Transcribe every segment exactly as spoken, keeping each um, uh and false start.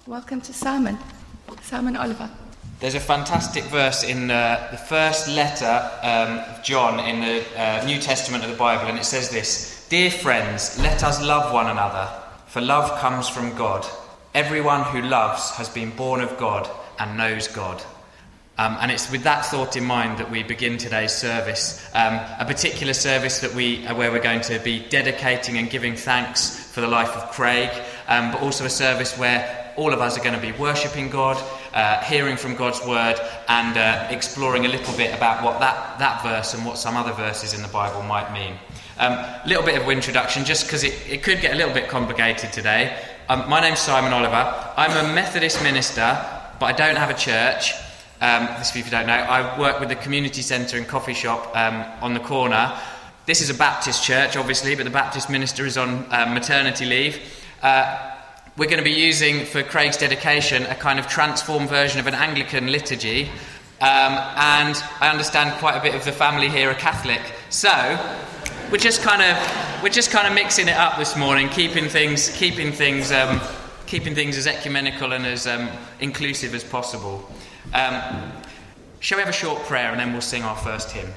Welcome to Simon, Simon Oliver. There's a fantastic verse in uh, the first letter um, of John in the uh, New Testament of the Bible, and it says this: "Dear friends, let us love one another, for love comes from God. Everyone who loves has been born of God and knows God." Um, and it's with that thought in mind that we begin today's service, um, a particular service that we uh, where we're going to be dedicating and giving thanks for the life of Craig, um, but also a service where all of us are going to be worshipping God, uh, hearing from God's word, and uh, exploring a little bit about what that, that verse and what some other verses in the Bible might mean. A um, little bit of introduction, just because it, it could get a little bit complicated today. Um, my name's Simon Oliver. I'm a Methodist minister, but I don't have a church. Um, this, if you don't know, I work with the community centre and coffee shop um, on the corner. This is a Baptist church, obviously, but the Baptist minister is on um, maternity leave. Uh, We're going to be using, for Craig's dedication, a kind of transformed version of an Anglican liturgy. Um, and I understand quite a bit of the family here are Catholic. So we're just kind of we're just kind of mixing it up this morning, keeping things keeping things um, keeping things as ecumenical and as um, inclusive as possible. Um, shall we have a short prayer and then we'll sing our first hymn?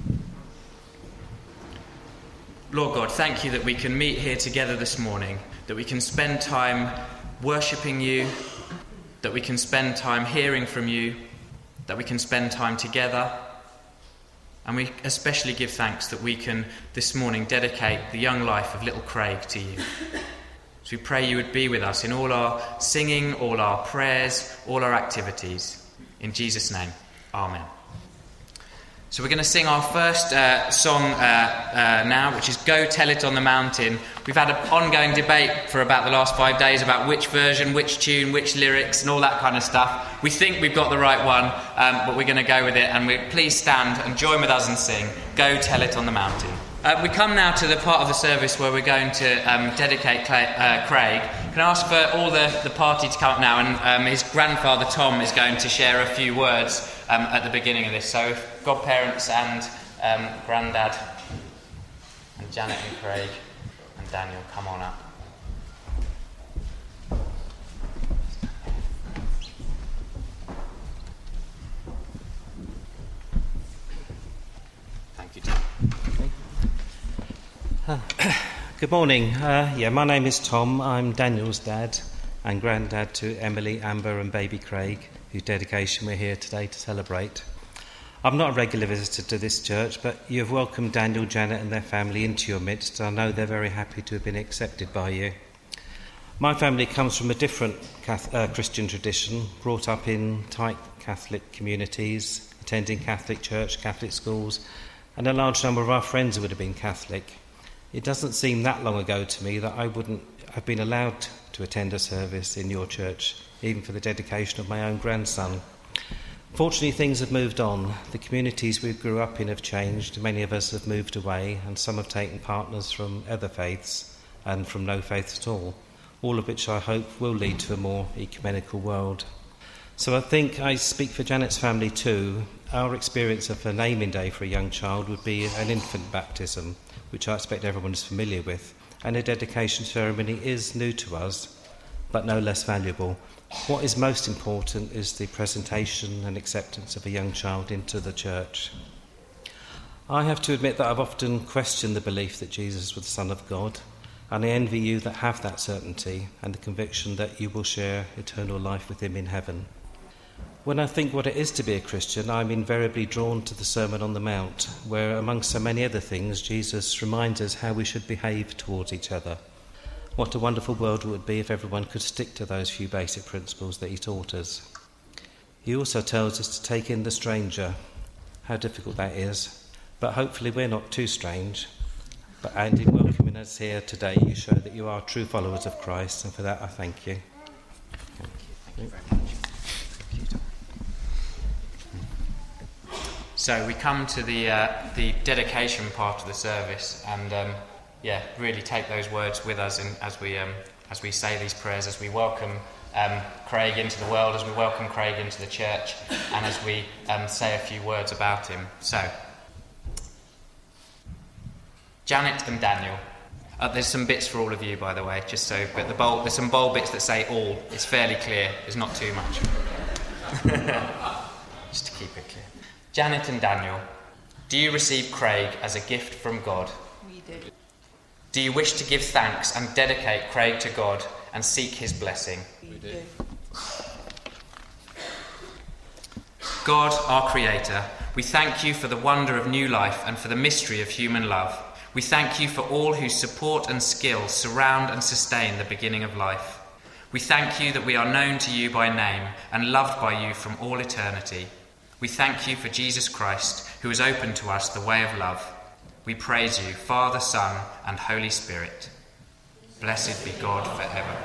Lord God, thank you that we can meet here together this morning, that we can spend time worshipping you, that we can spend time hearing from you, that we can spend time together. And we especially give thanks that we can this morning dedicate the young life of little Craig to you. So we pray you would be with us in all our singing, all our prayers, all our activities. In Jesus' name, amen. So we're going to sing our first uh, song uh, uh, now, which is Go Tell It on the Mountain. We've had an ongoing debate for about the last five days about which version, which tune, which lyrics and all that kind of stuff. We think we've got the right one, um, but we're going to go with it. And we, please stand and join with us and sing Go Tell It on the Mountain. Uh, we come now to the part of the service where we're going to um, dedicate Clay, uh, Craig. Can I ask for all the, the party to come up now, and um, his grandfather Tom is going to share a few words um, at the beginning of this. So if godparents and um, granddad and Janet and Craig and Daniel come on up. Thank you, Tom. Uh, good morning. Uh, yeah, my name is Tom. I'm Daniel's dad and granddad to Emily, Amber and baby Craig, whose dedication we're here today to celebrate. I'm not a regular visitor to this church, but you have welcomed Daniel, Janet and their family into your midst. I know they're very happy to have been accepted by you. My family comes from a different Catholic, uh, Christian tradition, brought up in tight Catholic communities, attending Catholic church, Catholic schools, and a large number of our friends would have been Catholic. It doesn't seem that long ago to me that I wouldn't have been allowed to attend a service in your church, even for the dedication of my own grandson. Fortunately, things have moved on. The communities we grew up in have changed. Many of us have moved away, and some have taken partners from other faiths and from no faith at all, all of which I hope will lead to a more ecumenical world. So I think I speak for Janet's family too. Our experience of a naming day for a young child would be an infant baptism, which I expect everyone is familiar with, and a dedication ceremony is new to us, but no less valuable. What is most important is the presentation and acceptance of a young child into the church. I have to admit that I've often questioned the belief that Jesus was the Son of God, and I envy you that have that certainty and the conviction that you will share eternal life with him in heaven. When I think what it is to be a Christian, I'm invariably drawn to the Sermon on the Mount, where, among so many other things, Jesus reminds us how we should behave towards each other. What a wonderful world it would be if everyone could stick to those few basic principles that he taught us. He also tells us to take in the stranger. How difficult that is. But hopefully we're not too strange. But and in welcoming us here today, you show that you are true followers of Christ, and for that I thank you. Thank you, thank you very much. So we come to the uh, the dedication part of the service, and um, yeah, really take those words with us in, as we um, as we say these prayers, as we welcome um, Craig into the world, as we welcome Craig into the church, and as we um, say a few words about him. So, Janet and Daniel, Uh, there's some bits for all of you, by the way, just so, but the bold, there's some bold bits that say all. It's fairly clear. There's not too much. Just to keep it clear. Janet and Daniel, do you receive Craig as a gift from God? We do. Do you wish to give thanks and dedicate Craig to God and seek his blessing? We do. God, our Creator, we thank you for the wonder of new life and for the mystery of human love. We thank you for all whose support and skill surround and sustain the beginning of life. We thank you that we are known to you by name and loved by you from all eternity. We thank you for Jesus Christ, who has opened to us the way of love. We praise you, Father, Son, and Holy Spirit. Blessed be God forever.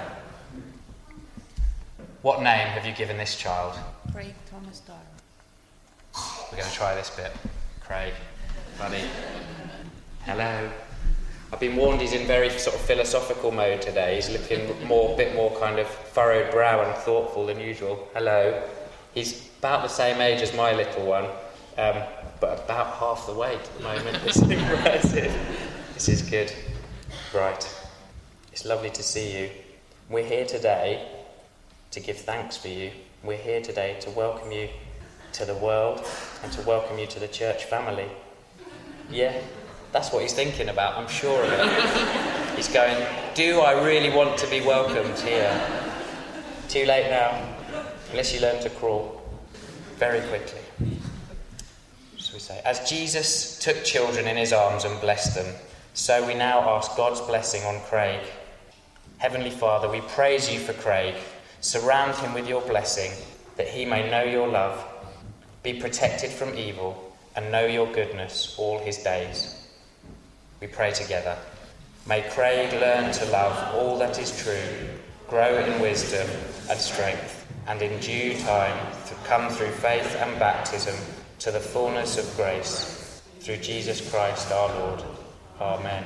What name have you given this child? Craig Thomas Darrell. We're going to try this bit. Craig, buddy. Hello. I've been warned he's in very sort of philosophical mode today. He's looking more, a bit more kind of furrowed brow and thoughtful than usual. Hello. He's about the same age as my little one, um, but about half the weight at the moment. This is impressive. This is good. Right. It's lovely to see you. We're here today to give thanks for you. We're here today to welcome you to the world and to welcome you to the church family. Yeah, that's what he's thinking about, I'm sure of it. He's going, do I really want to be welcomed here? Too late now, unless you learn to crawl very quickly. So we say, as Jesus took children in his arms and blessed them, so we now ask God's blessing on Craig. Heavenly Father, we praise you for Craig. Surround him with your blessing, that he may know your love, be protected from evil, and know your goodness all his days. We pray together. May Craig learn to love all that is true, grow in wisdom and strength, and in due time to come through faith and baptism to the fullness of grace, through Jesus Christ our Lord. Amen.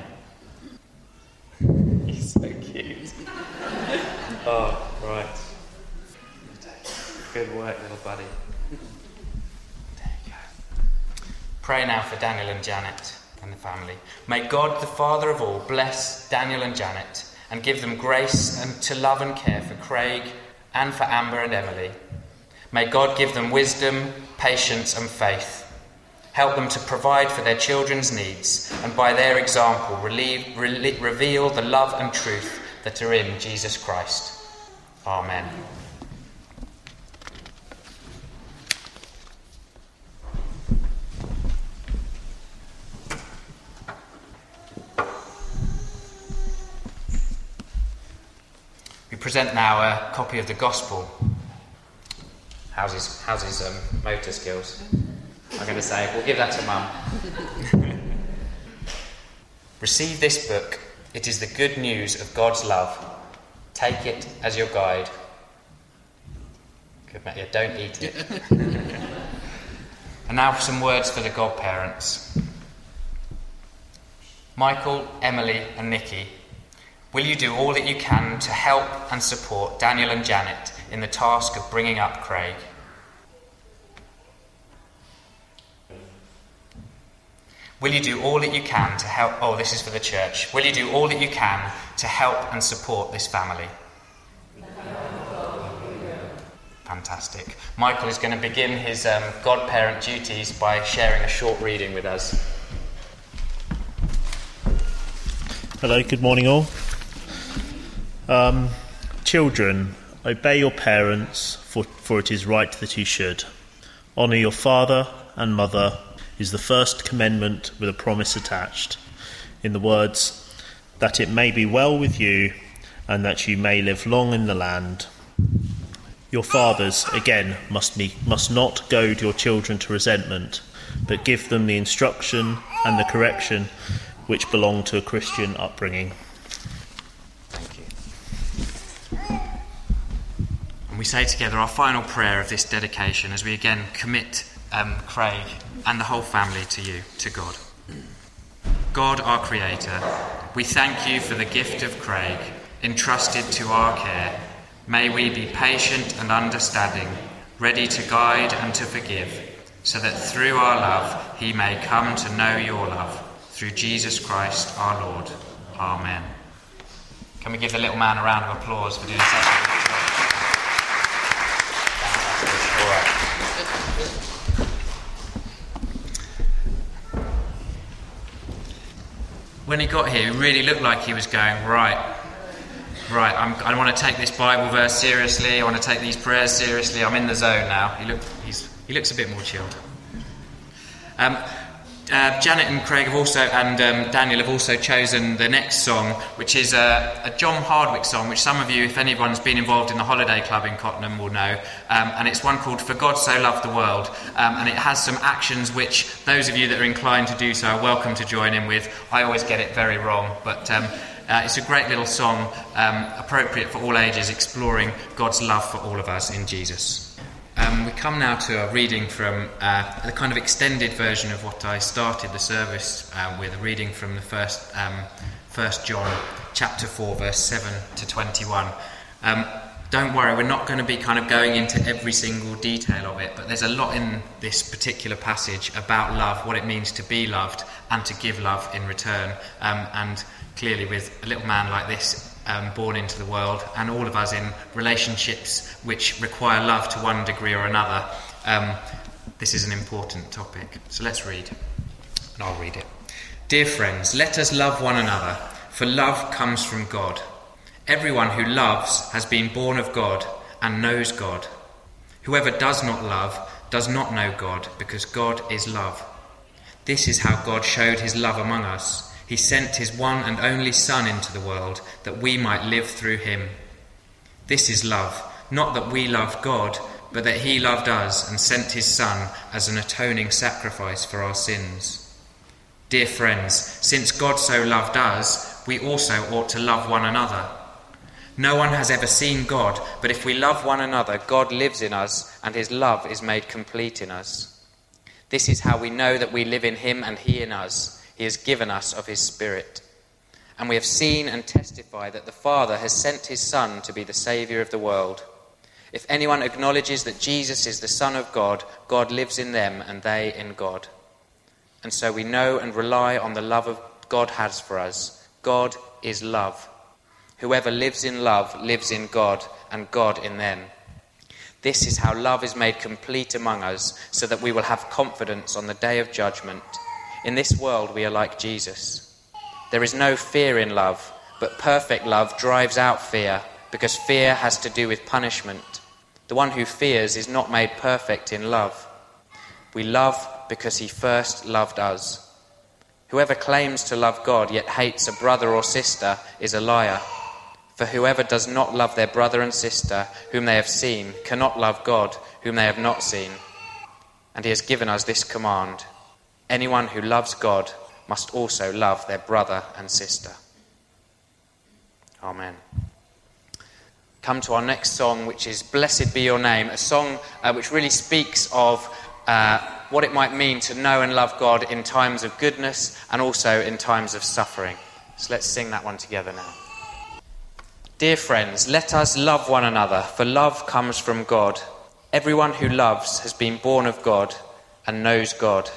He's so cute. Oh, right. Good work, little buddy. There you go. Pray now for Daniel and Janet and the family. May God, the Father of all, bless Daniel and Janet and give them grace and to love and care for Craig and for Amber and Emily. May God give them wisdom, patience and faith. Help them to provide for their children's needs and by their example relieve, re- reveal the love and truth that are in Jesus Christ. Amen. We present now a copy of the Gospel. How's his, how's his um, motor skills? I'm going to say, we'll give that to Mum. Receive this book. It is the good news of God's love. Take it as your guide. Good, yeah, don't eat it. And now for some words for the godparents. Michael, Emily and Nikki, will you do all that you can to help and support Daniel and Janet in the task of bringing up Craig? Will you do all that you can to help... Oh, this is for the church. Will you do all that you can to help and support this family? Fantastic. Michael is going to begin his um, godparent duties by sharing a short reading with us. Hello, good morning all. Um, children, obey your parents, for, for it is right that you should. Honour your father and mother is the first commandment with a promise attached, in the words, that it may be well with you and that you may live long in the land. Your fathers, again, must, be, must not goad your children to resentment, but give them the instruction and the correction which belong to a Christian upbringing. Thank you. And we say together our final prayer of this dedication as we again commit um, Craig and the whole family to you, to God. God, our Creator, we thank you for the gift of Craig, entrusted to our care. May we be patient and understanding, ready to guide and to forgive, so that through our love he may come to know your love, through Jesus Christ our Lord. Amen. Can we give the little man a round of applause for doing such a good job? All right. When he got here, he really looked like he was going, right, right, I'm, I want to take this Bible verse seriously, I want to take these prayers seriously, I'm in the zone now. He, look, he's, he looks a bit more chilled. Um, uh, Janet and Craig have also, and um, Daniel have also chosen the next song, which is a, a John Hardwick song, which some of you, if anyone's been involved in the holiday club in Cottenham, will know. Um, and it's one called For God So Loved the World. Um, and it has some actions which those of you that are inclined to do so are welcome to join in with. I always get it very wrong, but um, uh, it's a great little song, um, appropriate for all ages, exploring God's love for all of us in Jesus. Um, we come now to a reading from uh, the kind of extended version of what I started the service uh, with, a reading from the first, um, First John chapter four, verse seven to twenty-one. Um, don't worry, we're not going to be kind of going into every single detail of it, but there's a lot in this particular passage about love, what it means to be loved and to give love in return. Um, and clearly with a little man like this, Um, born into the world, and all of us in relationships which require love to one degree or another, um, this is an important topic. So let's read, and I'll read it. Dear friends, let us love one another, for love comes from God. Everyone who loves has been born of God and knows God. Whoever does not love does not know God, because God is love. This is how God showed his love among us. He sent his one and only Son into the world, that we might live through him. This is love, not that we loved God, but that he loved us and sent his Son as an atoning sacrifice for our sins. Dear friends, since God so loved us, we also ought to love one another. No one has ever seen God, but if we love one another, God lives in us, and his love is made complete in us. This is how we know that we live in him and he in us. He has given us of his Spirit. And we have seen and testify that the Father has sent his Son to be the Saviour of the world. If anyone acknowledges that Jesus is the Son of God, God lives in them and they in God. And so we know and rely on the love of God has for us. God is love. Whoever lives in love lives in God, and God in them. This is how love is made complete among us, so that we will have confidence on the day of judgment. In this world we are like Jesus. There is no fear in love, but perfect love drives out fear, because fear has to do with punishment. The one who fears is not made perfect in love. We love because he first loved us. Whoever claims to love God yet hates a brother or sister is a liar. For whoever does not love their brother and sister whom they have seen cannot love God whom they have not seen. And he has given us this command: anyone who loves God must also love their brother and sister. Amen. Come to our next song, which is Blessed Be Your Name, a song uh, which really speaks of uh, what it might mean to know and love God in times of goodness and also in times of suffering. So let's sing that one together now. Dear friends, let us love one another, for love comes from God. Everyone who loves has been born of God and knows God.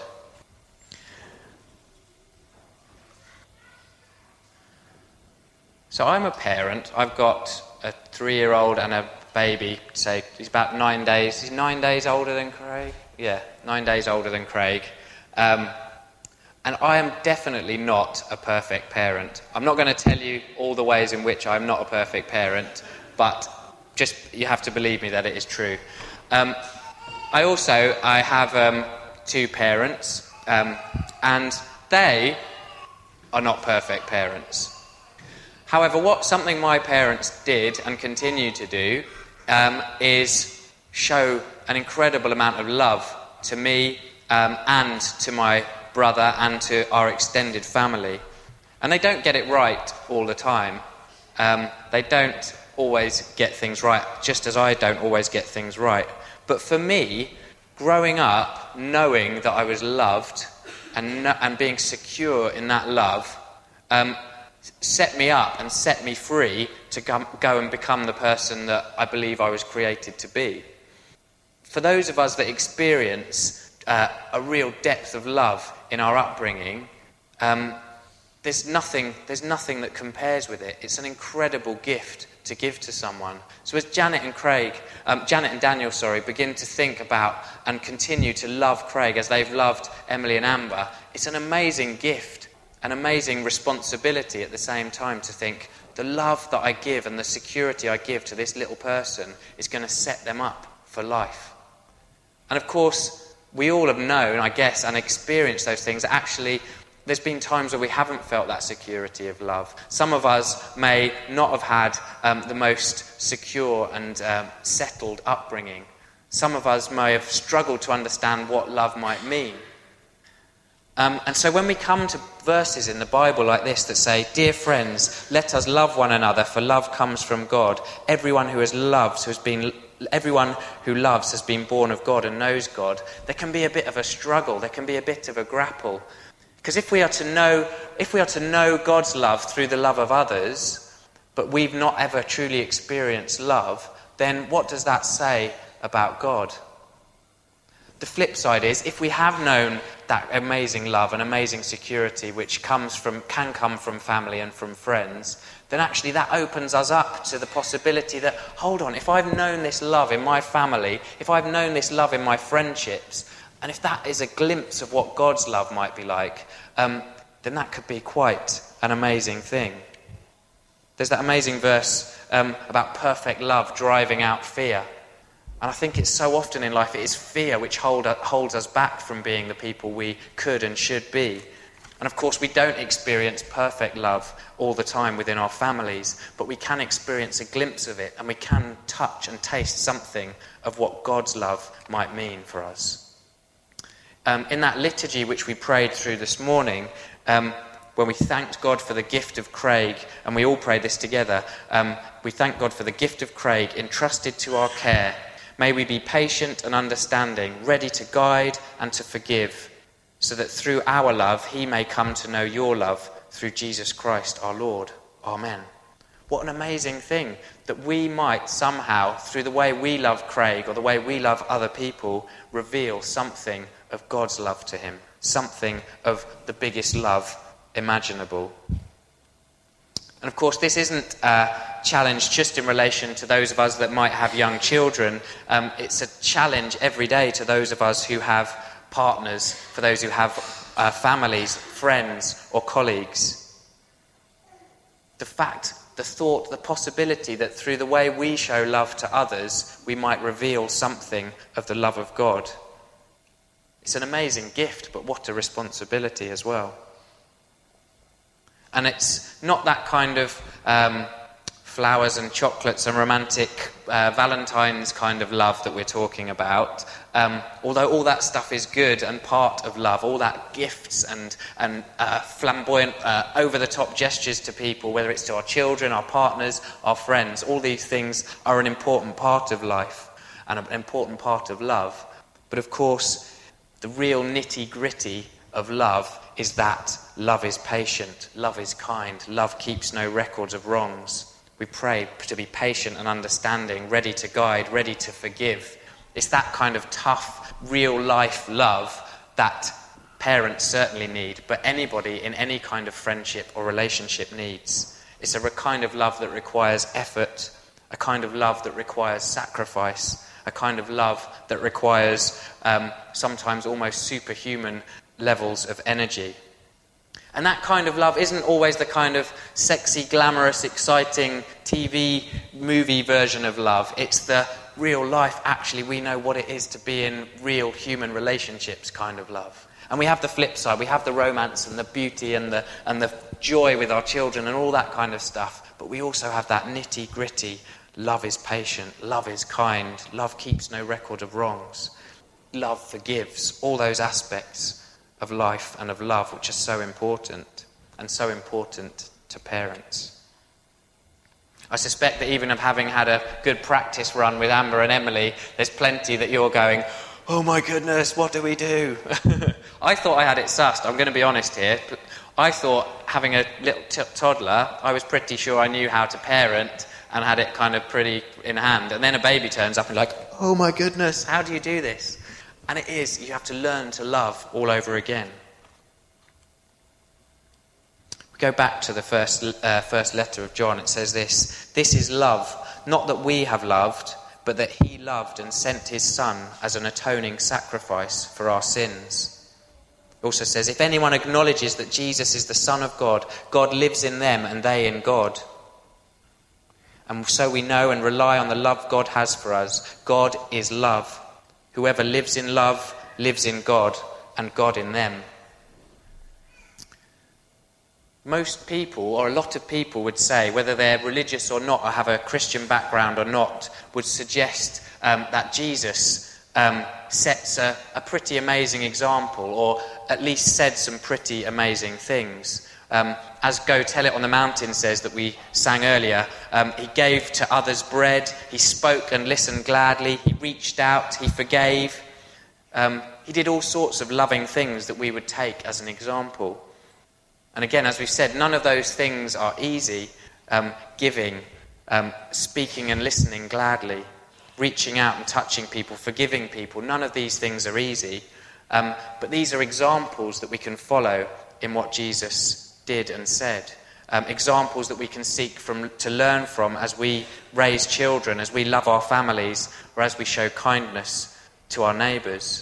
So I'm a parent. I've got a three-year-old and a baby. Say he's about nine days. He's nine days older than Craig. Yeah, nine days older than Craig. Um, and I am definitely not a perfect parent. I'm not going to tell you all the ways in which I'm not a perfect parent, but just you have to believe me that it is true. Um, I also I have um, two parents, um, and they are not perfect parents. However, what something my parents did and continue to do um, is show an incredible amount of love to me um, and to my brother and to our extended family. And they don't get it right all the time. Um, they don't always get things right, just as I don't always get things right. But for me, growing up, knowing that I was loved and, no- and being secure in that love, um, set me up and set me free to go, go and become the person that I believe I was created to be. For those of us that experience uh, a real depth of love in our upbringing, um, there's nothing, there's nothing that compares with it. It's an incredible gift to give to someone. So as Janet and Craig, um, Janet and Daniel, sorry, begin to think about and continue to love Craig as they've loved Emily and Amber, it's an amazing gift, an amazing responsibility at the same time to think, the love that I give and the security I give to this little person is going to set them up for life. And of course, we all have known, I guess, and experienced those things. Actually, there's been times where we haven't felt that security of love. Some of us may not have had um, the most secure and um, settled upbringing. Some of us may have struggled to understand what love might mean. Um, and so when we come to verses in the Bible like this that say, "Dear friends, let us love one another, for love comes from God. Everyone who has loved, who has been, everyone who loves has been born of God and knows God," there can be a bit of a struggle. There can be a bit of a grapple. Because if we are to know, if we are to know God's love through the love of others, but we've not ever truly experienced love, then what does that say about God? The flip side is, if we have known that amazing love and amazing security which comes from, can come from family and from friends, then actually that opens us up to the possibility that, hold on, if I've known this love in my family, if I've known this love in my friendships, and if that is a glimpse of what God's love might be like, um, then that could be quite an amazing thing. There's that amazing verse um, about perfect love driving out fear. And I think it's so often in life it is fear which hold, holds us back from being the people we could and should be. And of course we don't experience perfect love all the time within our families, but we can experience a glimpse of it, and we can touch and taste something of what God's love might mean for us. Um, in that liturgy which we prayed through this morning, um, when we thanked God for the gift of Craig, and we all prayed this together, um, we thank God for the gift of Craig entrusted to our care. May we be patient and understanding, ready to guide and to forgive, so that through our love he may come to know your love through Jesus Christ our Lord. Amen. What an amazing thing that we might somehow, through the way we love Craig or the way we love other people, reveal something of God's love to him, something of the biggest love imaginable. And of course, this isn't a challenge just in relation to those of us that might have young children. Um, it's a challenge every day to those of us who have partners, for those who have uh, families, friends, or colleagues. The fact, the thought, the possibility that through the way we show love to others, we might reveal something of the love of God. It's an amazing gift, but what a responsibility as well. And it's not that kind of um, flowers and chocolates and romantic uh, Valentine's kind of love that we're talking about. Um, although all that stuff is good and part of love, all that gifts and, and uh, flamboyant, uh, over-the-top gestures to people, whether it's to our children, our partners, our friends, all these things are an important part of life and an important part of love. But of course, the real nitty-gritty of love is that love is patient, love is kind, love keeps no records of wrongs. We pray to be patient and understanding, ready to guide, ready to forgive. It's that kind of tough, real-life love that parents certainly need, but anybody in any kind of friendship or relationship needs. It's a kind of love that requires effort, a kind of love that requires sacrifice, a kind of love that requires um, sometimes almost superhuman levels of energy. And that kind of love isn't always the kind of sexy, glamorous, exciting T V movie version of love. It's the real life, actually, we know what it is to be in real human relationships kind of love. And we have the flip side. We have the romance and the beauty and the and the joy with our children and all that kind of stuff. But we also have that nitty-gritty, love is patient, love is kind, love keeps no record of wrongs, love forgives, all those aspects of life and of love which are so important, and so important to parents. I suspect that even of having had a good practice run with Amber and Emily, there's plenty that you're going, oh my goodness, what do we do? I thought I had it sussed, I'm going to be honest here. I thought, having a little t- toddler, I was pretty sure I knew how to parent and had it kind of pretty in hand. And then a baby turns up and like, oh my goodness, how do you do this? And it is, you have to learn to love all over again. We We go back to the first, uh, first letter of John. It says this: "This is love, not that we have loved, but that he loved and sent his Son as an atoning sacrifice for our sins." It also says, "If anyone acknowledges that Jesus is the Son of God, God lives in them and they in God. And so we know and rely on the love God has for us. God is love. Whoever lives in love lives in God, and God in them." Most people, or a lot of people, would say, whether they're religious or not, or have a Christian background or not, would suggest um, that Jesus um, sets a, a pretty amazing example, or at least said some pretty amazing things. Um, as Go Tell It on the Mountain says, that we sang earlier, um, he gave to others bread, he spoke and listened gladly, he reached out, he forgave. Um, he did all sorts of loving things that we would take as an example. And again, as we've said, none of those things are easy. Um, giving, um, speaking and listening gladly, reaching out and touching people, forgiving people, none of these things are easy. Um, but these are examples that we can follow in what Jesus did and said. Um, examples that we can seek from to learn from as we raise children, as we love our families, or as we show kindness to our neighbours.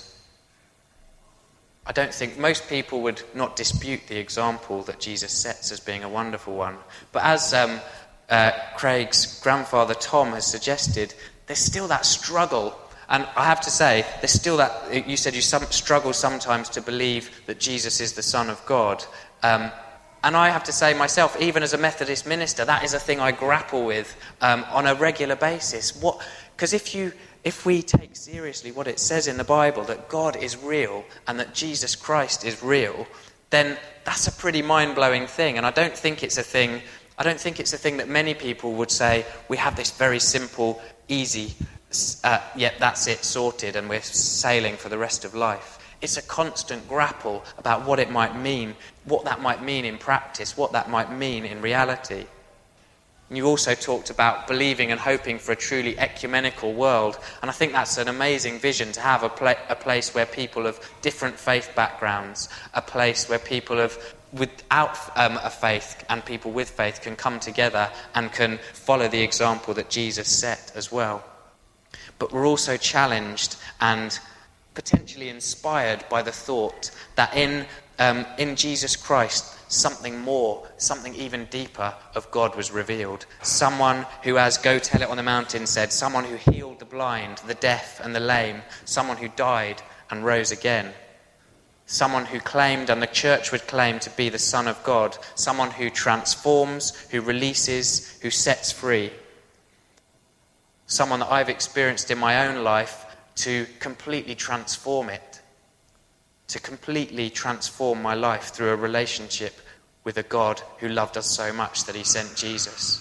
I don't think most people would not dispute the example that Jesus sets as being a wonderful one. But as um, uh, Craig's grandfather Tom has suggested, there's still that struggle. And I have to say, there's still that, you said you some, struggle sometimes to believe that Jesus is the Son of God. Um, and I have to say myself, even as a Methodist minister, that is a thing I grapple with um, on a regular basis. What? Because if you... If we take seriously what it says in the Bible, that God is real and that Jesus Christ is real, then that's a pretty mind-blowing thing. And I don't think it's a thing, I don't think it's a thing that many people would say, we have this very simple, easy, uh, yet that's it, sorted, and we're sailing for the rest of life. It's a constant grapple about what it might mean, what that might mean in practice, what that might mean in reality. You also talked about believing and hoping for a truly ecumenical world, and I think that's an amazing vision, to have a, pla- a place where people of different faith backgrounds, a place where people of without um, a faith and people with faith can come together and can follow the example that Jesus set as well. But we're also challenged and potentially inspired by the thought that in um, in Jesus Christ, something more, something even deeper of God was revealed. Someone who, as Go Tell It on the Mountain said, someone who healed the blind, the deaf and the lame, someone who died and rose again. Someone who claimed, and the church would claim, to be the Son of God. Someone who transforms, who releases, who sets free. Someone that I've experienced in my own life to completely transform it. To completely transform my life through a relationship with a God who loved us so much that he sent Jesus.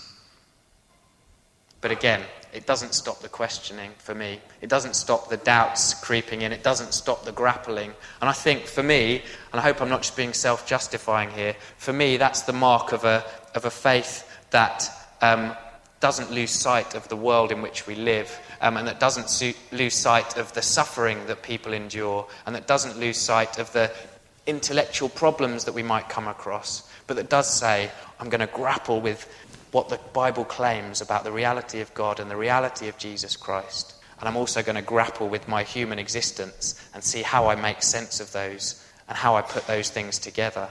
But again, it doesn't stop the questioning for me. It doesn't stop the doubts creeping in. It doesn't stop the grappling. And I think for me, and I hope I'm not just being self-justifying here, for me that's the mark of a of a faith that um, doesn't lose sight of the world in which we live, um, and that doesn't su- lose sight of the suffering that people endure, and that doesn't lose sight of the intellectual problems that we might come across, but that does say, I'm going to grapple with what the Bible claims about the reality of God and the reality of Jesus Christ. And I'm also going to grapple with my human existence and see how I make sense of those and how I put those things together.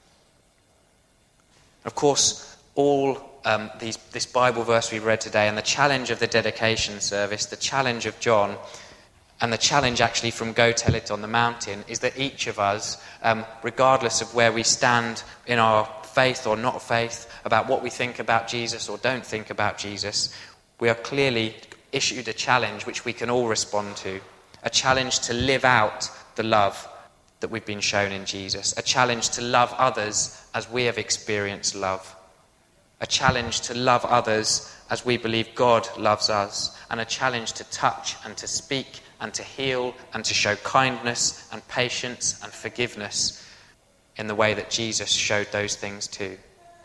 Of course, all um, these, this Bible verse we read today, and the challenge of the dedication service, the challenge of John, and the challenge actually from Go Tell It on the Mountain, is that each of us, um, regardless of where we stand in our faith or not faith, about what we think about Jesus or don't think about Jesus, we are clearly issued a challenge which we can all respond to. A challenge to live out the love that we've been shown in Jesus. A challenge to love others as we have experienced love. A challenge to love others as we believe God loves us. And a challenge to touch and to speak and to heal and to show kindness and patience and forgiveness in the way that Jesus showed those things too.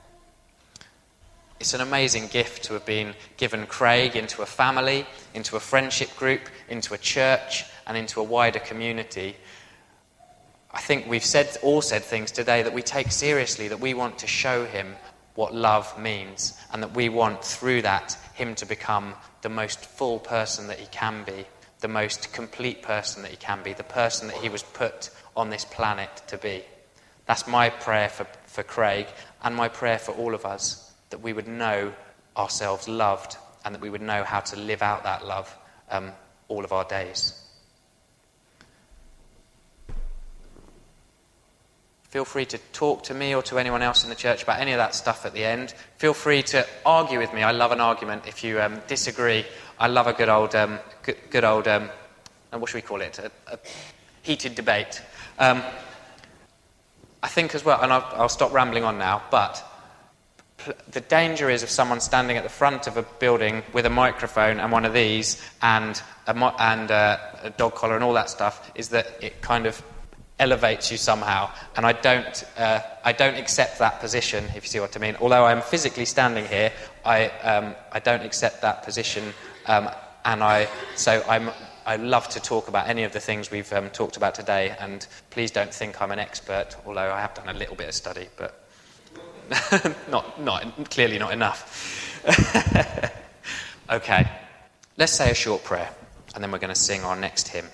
It's an amazing gift to have been given Craig into a family, into a friendship group, into a church, and into a wider community. I think we've said all said things today that we take seriously, that we want to show him what love means, and that we want through that him to become the most full person that he can be, the most complete person that he can be, the person that he was put on this planet to be. That's my prayer for, for Craig, and my prayer for all of us, that we would know ourselves loved, and that we would know how to live out that love um, all of our days. Feel free to talk to me or to anyone else in the church about any of that stuff at the end. Feel free to argue with me. I love an argument. If you um, disagree, I love a good old, um, good, good old, um, what should we call it? A, a heated debate. Um, I think as well, and I'll, I'll stop rambling on now, but the danger is of someone standing at the front of a building with a microphone and one of these and a, mo- and uh, a dog collar and all that stuff, is that it kind of elevates you somehow, and I don't uh, I don't accept that position, if you see what I mean. Although I'm physically standing here, I um, I don't accept that position, um, and I so I'm I love to talk about any of the things we've um, talked about today, and please don't think I'm an expert, although I have done a little bit of study, but not not clearly not enough. Okay, let's say a short prayer, and then we're going to sing our next hymn.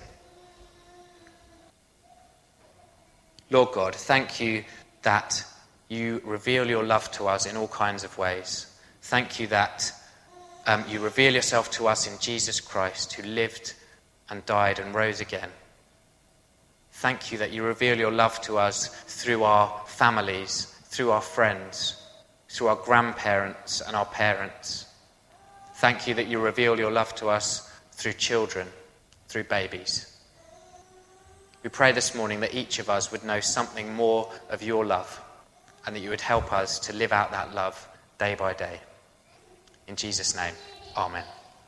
Lord God, thank you that you reveal your love to us in all kinds of ways. Thank you that um, you reveal yourself to us in Jesus Christ, who lived and died and rose again. Thank you that you reveal your love to us through our families, through our friends, through our grandparents and our parents. Thank you that you reveal your love to us through children, through babies. We pray this morning that each of us would know something more of your love, and that you would help us to live out that love day by day. In Jesus' name, amen.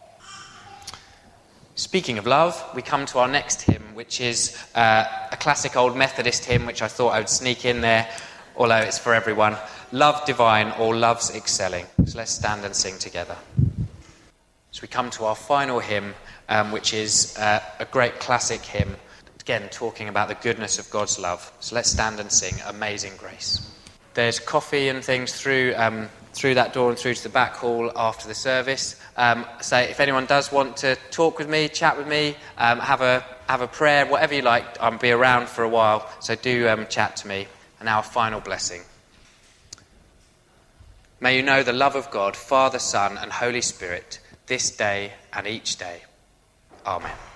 Speaking of love, we come to our next hymn, which is uh, a classic old Methodist hymn, which I thought I would sneak in there, although it's for everyone. Love divine, or love's excelling. So let's stand and sing together. So we come to our final hymn, um, which is uh, a great classic hymn, again talking about the goodness of God's love. So let's stand and sing Amazing Grace. There's coffee and things through um, through that door and through to the back hall after the service. Um, so if anyone does want to talk with me, chat with me, um, have a have a prayer, whatever you like, I'll be around for a while. So do um, chat to me. And now a final blessing. May you know the love of God, Father, Son, and Holy Spirit, this day and each day. Amen.